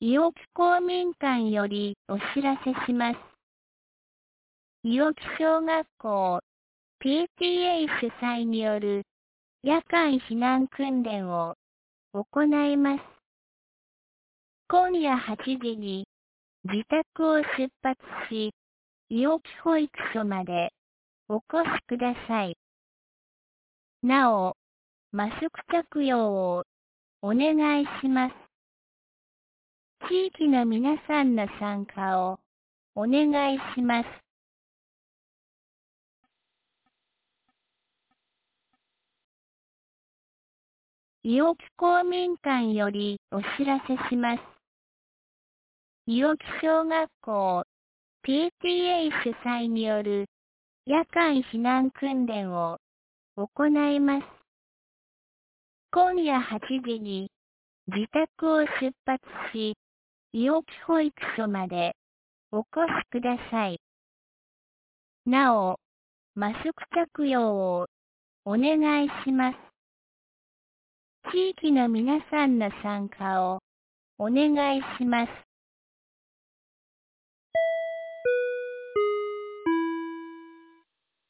伊沖公民館よりお知らせします。伊沖小学校 PTA 主催による夜間避難訓練を行います。今夜8時に自宅を出発し、伊沖保育所までお越しください。なお、マスク着用をお願いします。地域の皆さんの参加をお願いします。伊沖公民館よりお知らせします。伊沖小学校 PTA 主催による夜間避難訓練を行います。今夜8時に自宅を出発し、伊沖保育所までお越しください。なお、マスク着用をお願いします。地域の皆さんの参加をお願いします。